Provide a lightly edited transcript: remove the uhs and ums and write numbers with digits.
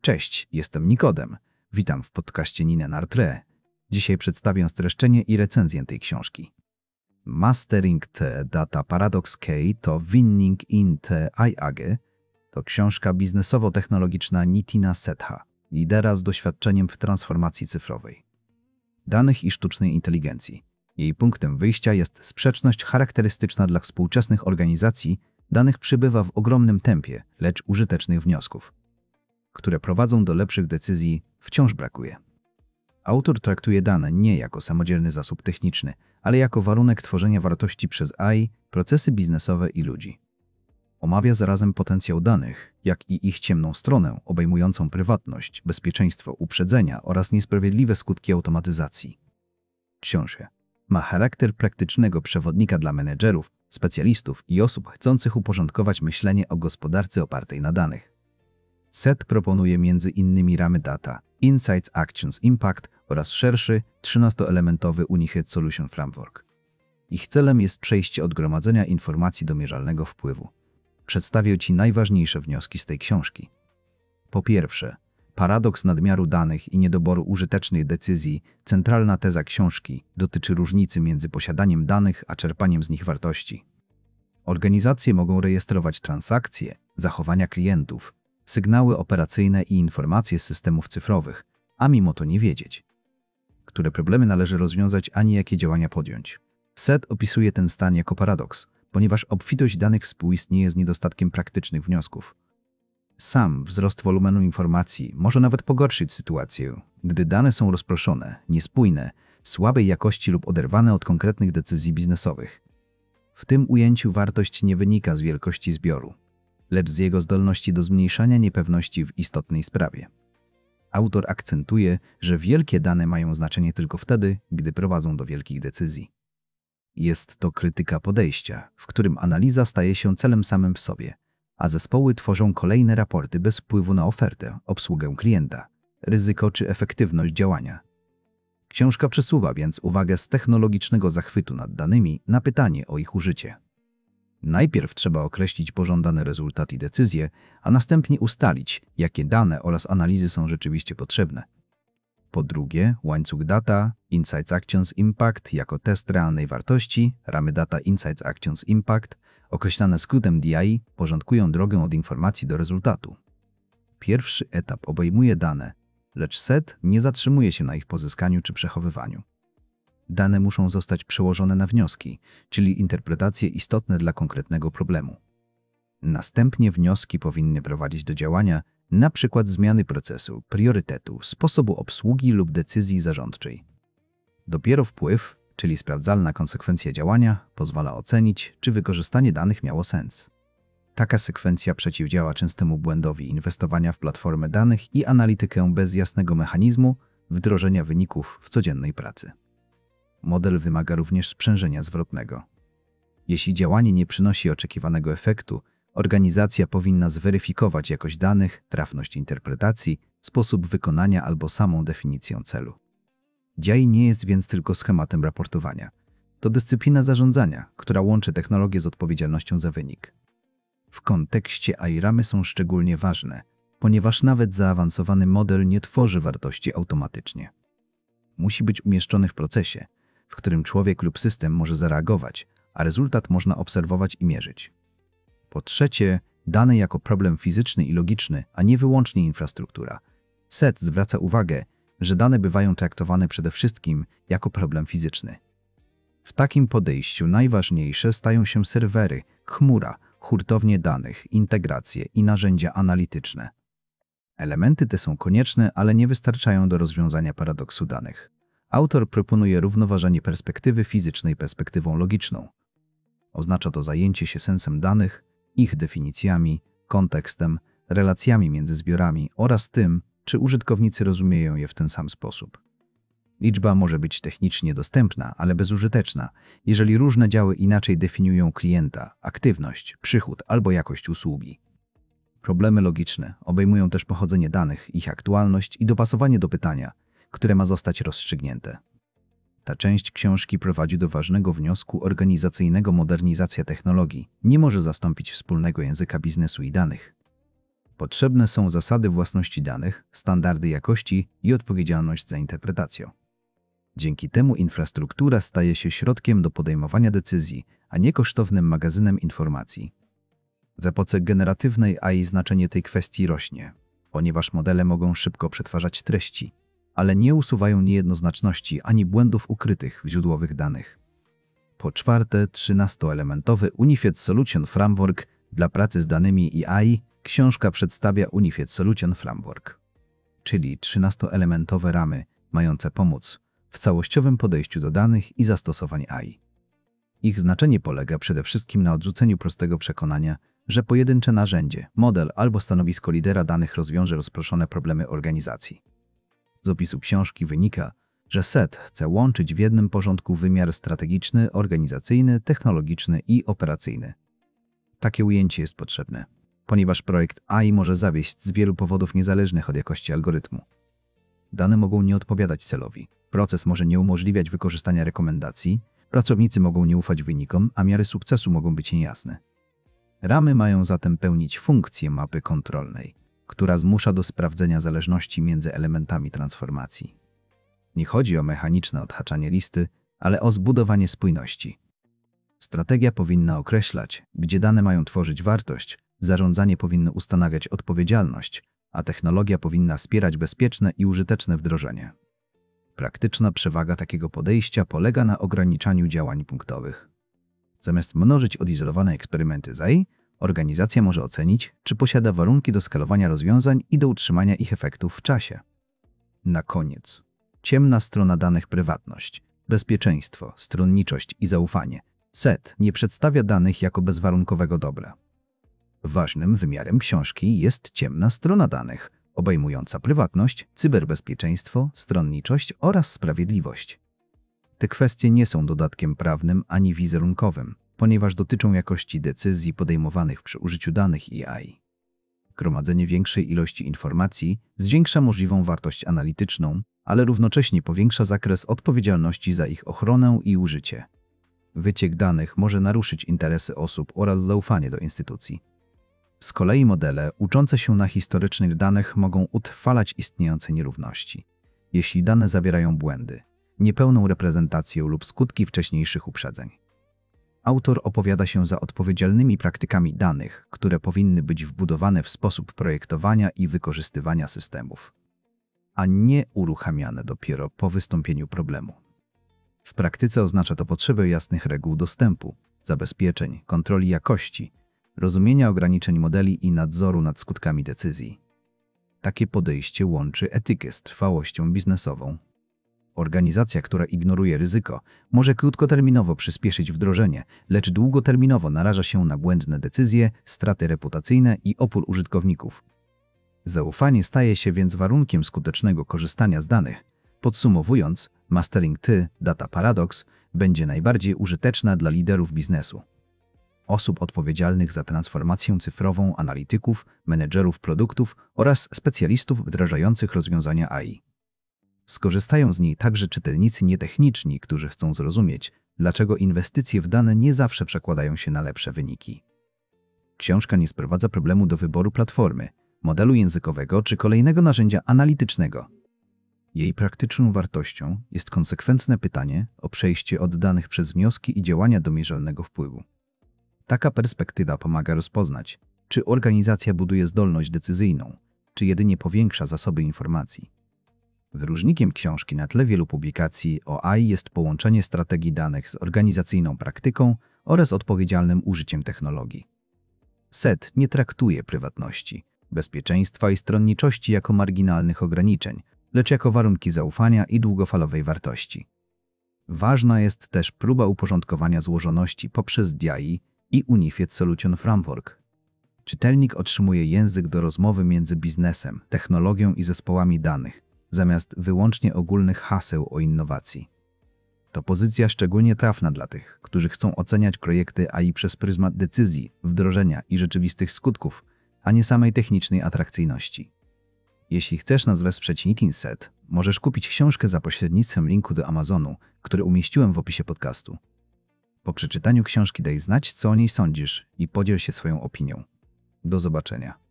Cześć, jestem Nikodem. Witam w podcaście Nine Nartre. Dzisiaj przedstawię streszczenie i recenzję tej książki. Mastering the Data Paradox K to Winning in the AI to książka biznesowo-technologiczna Nitina Setha, lidera z doświadczeniem w transformacji cyfrowej, danych i sztucznej inteligencji. Jej punktem wyjścia jest sprzeczność charakterystyczna dla współczesnych organizacji. Danych przybywa w ogromnym tempie, lecz użytecznych wniosków, które prowadzą do lepszych decyzji, wciąż brakuje. Autor traktuje dane nie jako samodzielny zasób techniczny, ale jako warunek tworzenia wartości przez AI, procesy biznesowe i ludzi. Omawia zarazem potencjał danych, jak i ich ciemną stronę, obejmującą prywatność, bezpieczeństwo, uprzedzenia oraz niesprawiedliwe skutki automatyzacji. Książka ma charakter praktycznego przewodnika dla menedżerów, specjalistów i osób chcących uporządkować myślenie o gospodarce opartej na danych. Seth proponuje m.in. ramy Data, Insights, Actions, Impact oraz szerszy, 13-elementowy Unified Solution Framework. Ich celem jest przejście od gromadzenia informacji do mierzalnego wpływu. Przedstawię Ci najważniejsze wnioski z tej książki. Po pierwsze, paradoks nadmiaru danych i niedoboru użytecznych decyzji. Centralna teza książki dotyczy różnicy między posiadaniem danych a czerpaniem z nich wartości. Organizacje mogą rejestrować transakcje, zachowania klientów, sygnały operacyjne i informacje z systemów cyfrowych, a mimo to nie wiedzieć, które problemy należy rozwiązać ani jakie działania podjąć. Seth opisuje ten stan jako paradoks, ponieważ obfitość danych współistnieje z niedostatkiem praktycznych wniosków. Sam wzrost wolumenu informacji może nawet pogorszyć sytuację, gdy dane są rozproszone, niespójne, słabej jakości lub oderwane od konkretnych decyzji biznesowych. W tym ujęciu wartość nie wynika z wielkości zbioru, lecz z jego zdolności do zmniejszania niepewności w istotnej sprawie. Autor akcentuje, że wielkie dane mają znaczenie tylko wtedy, gdy prowadzą do wielkich decyzji. Jest to krytyka podejścia, w którym analiza staje się celem samym w sobie, a zespoły tworzą kolejne raporty bez wpływu na ofertę, obsługę klienta, ryzyko czy efektywność działania. Książka przesuwa więc uwagę z technologicznego zachwytu nad danymi na pytanie o ich użycie. Najpierw trzeba określić pożądany rezultat i decyzję, a następnie ustalić, jakie dane oraz analizy są rzeczywiście potrzebne. Po drugie, łańcuch Data, Insights, Actions, Impact jako test realnej wartości, ramy Data, Insights, Actions, Impact, określane skrótem DI, porządkują drogę od informacji do rezultatu. Pierwszy etap obejmuje dane, lecz Seth nie zatrzymuje się na ich pozyskaniu czy przechowywaniu. Dane muszą zostać przełożone na wnioski, czyli interpretacje istotne dla konkretnego problemu. Następnie wnioski powinny prowadzić do działania, np. zmiany procesu, priorytetu, sposobu obsługi lub decyzji zarządczej. Dopiero wpływ, czyli sprawdzalna konsekwencja działania, pozwala ocenić, czy wykorzystanie danych miało sens. Taka sekwencja przeciwdziała częstemu błędowi inwestowania w platformę danych i analitykę bez jasnego mechanizmu wdrożenia wyników w codziennej pracy. Model wymaga również sprzężenia zwrotnego. Jeśli działanie nie przynosi oczekiwanego efektu, organizacja powinna zweryfikować jakość danych, trafność interpretacji, sposób wykonania albo samą definicję celu. DI nie jest więc tylko schematem raportowania. To dyscyplina zarządzania, która łączy technologię z odpowiedzialnością za wynik. W kontekście AI ramy są szczególnie ważne, ponieważ nawet zaawansowany model nie tworzy wartości automatycznie. Musi być umieszczony w procesie, w którym człowiek lub system może zareagować, a rezultat można obserwować i mierzyć. Po trzecie, dane jako problem fizyczny i logiczny, a nie wyłącznie infrastruktura. Seth zwraca uwagę, że dane bywają traktowane przede wszystkim jako problem fizyczny. W takim podejściu najważniejsze stają się serwery, chmura, hurtownie danych, integracje i narzędzia analityczne. Elementy te są konieczne, ale nie wystarczają do rozwiązania paradoksu danych. Autor proponuje równoważenie perspektywy fizycznej perspektywą logiczną. Oznacza to zajęcie się sensem danych, ich definicjami, kontekstem, relacjami między zbiorami oraz tym, czy użytkownicy rozumieją je w ten sam sposób. Liczba może być technicznie dostępna, ale bezużyteczna, jeżeli różne działy inaczej definiują klienta, aktywność, przychód albo jakość usługi. Problemy logiczne obejmują też pochodzenie danych, ich aktualność i dopasowanie do pytania, które ma zostać rozstrzygnięte. Ta część książki prowadzi do ważnego wniosku organizacyjnego: modernizacja technologii nie może zastąpić wspólnego języka biznesu i danych. Potrzebne są zasady własności danych, standardy jakości i odpowiedzialność za interpretację. Dzięki temu infrastruktura staje się środkiem do podejmowania decyzji, a nie kosztownym magazynem informacji. W epoce generatywnej AI znaczenie tej kwestii rośnie, ponieważ modele mogą szybko przetwarzać treści, ale nie usuwają niejednoznaczności ani błędów ukrytych w źródłowych danych. Po czwarte, 13-elementowy Unified Solution Framework dla pracy z danymi i AI. Książka przedstawia Unified Solution Framework, czyli 13-elementowe ramy mające pomóc w całościowym podejściu do danych i zastosowań AI. Ich znaczenie polega przede wszystkim na odrzuceniu prostego przekonania, że pojedyncze narzędzie, model albo stanowisko lidera danych rozwiąże rozproszone problemy organizacji. Z opisu książki wynika, że SET chce łączyć w jednym porządku wymiar strategiczny, organizacyjny, technologiczny i operacyjny. Takie ujęcie jest potrzebne, ponieważ projekt AI może zawieść z wielu powodów niezależnych od jakości algorytmu. Dane mogą nie odpowiadać celowi, proces może nie umożliwiać wykorzystania rekomendacji, pracownicy mogą nie ufać wynikom, a miary sukcesu mogą być niejasne. Ramy mają zatem pełnić funkcję mapy kontrolnej, która zmusza do sprawdzenia zależności między elementami transformacji. Nie chodzi o mechaniczne odhaczanie listy, ale o zbudowanie spójności. Strategia powinna określać, gdzie dane mają tworzyć wartość, zarządzanie powinno ustanawiać odpowiedzialność, a technologia powinna wspierać bezpieczne i użyteczne wdrożenie. Praktyczna przewaga takiego podejścia polega na ograniczaniu działań punktowych. Zamiast mnożyć odizolowane eksperymenty z AI, organizacja może ocenić, czy posiada warunki do skalowania rozwiązań i do utrzymania ich efektów w czasie. Na koniec. Ciemna strona danych: prywatność, bezpieczeństwo, stronniczość i zaufanie. SET nie przedstawia danych jako bezwarunkowego dobra. Ważnym wymiarem książki jest ciemna strona danych, obejmująca prywatność, cyberbezpieczeństwo, stronniczość oraz sprawiedliwość. Te kwestie nie są dodatkiem prawnym ani wizerunkowym, ponieważ dotyczą jakości decyzji podejmowanych przy użyciu danych i AI. Gromadzenie większej ilości informacji zwiększa możliwą wartość analityczną, ale równocześnie powiększa zakres odpowiedzialności za ich ochronę i użycie. Wyciek danych może naruszyć interesy osób oraz zaufanie do instytucji. Z kolei modele uczące się na historycznych danych mogą utrwalać istniejące nierówności, jeśli dane zawierają błędy, niepełną reprezentację lub skutki wcześniejszych uprzedzeń. Autor opowiada się za odpowiedzialnymi praktykami danych, które powinny być wbudowane w sposób projektowania i wykorzystywania systemów, a nie uruchamiane dopiero po wystąpieniu problemu. W praktyce oznacza to potrzebę jasnych reguł dostępu, zabezpieczeń, kontroli jakości, rozumienia ograniczeń modeli i nadzoru nad skutkami decyzji. Takie podejście łączy etykę z trwałością biznesową. Organizacja, która ignoruje ryzyko, może krótkoterminowo przyspieszyć wdrożenie, lecz długoterminowo naraża się na błędne decyzje, straty reputacyjne i opór użytkowników. Zaufanie staje się więc warunkiem skutecznego korzystania z danych. Podsumowując, Mastering Data Paradox będzie najbardziej użyteczna dla liderów biznesu, osób odpowiedzialnych za transformację cyfrową, analityków, menedżerów produktów oraz specjalistów wdrażających rozwiązania AI. Skorzystają z niej także czytelnicy nietechniczni, którzy chcą zrozumieć, dlaczego inwestycje w dane nie zawsze przekładają się na lepsze wyniki. Książka nie sprowadza problemu do wyboru platformy, modelu językowego czy kolejnego narzędzia analitycznego. Jej praktyczną wartością jest konsekwentne pytanie o przejście od danych przez wnioski i działania do mierzalnego wpływu. Taka perspektywa pomaga rozpoznać, czy organizacja buduje zdolność decyzyjną, czy jedynie powiększa zasoby informacji. Wyróżnikiem książki na tle wielu publikacji o AI jest połączenie strategii danych z organizacyjną praktyką oraz odpowiedzialnym użyciem technologii. SET nie traktuje prywatności, bezpieczeństwa i stronniczości jako marginalnych ograniczeń, lecz jako warunki zaufania i długofalowej wartości. Ważna jest też próba uporządkowania złożoności poprzez DAI i Unified Solution Framework. Czytelnik otrzymuje język do rozmowy między biznesem, technologią i zespołami danych, zamiast wyłącznie ogólnych haseł o innowacji. To pozycja szczególnie trafna dla tych, którzy chcą oceniać projekty AI przez pryzmat decyzji, wdrożenia i rzeczywistych skutków, a nie samej technicznej atrakcyjności. Jeśli chcesz nas wesprzeć Knitting Set, możesz kupić książkę za pośrednictwem linku do Amazonu, który umieściłem w opisie podcastu. Po przeczytaniu książki daj znać, co o niej sądzisz i podziel się swoją opinią. Do zobaczenia.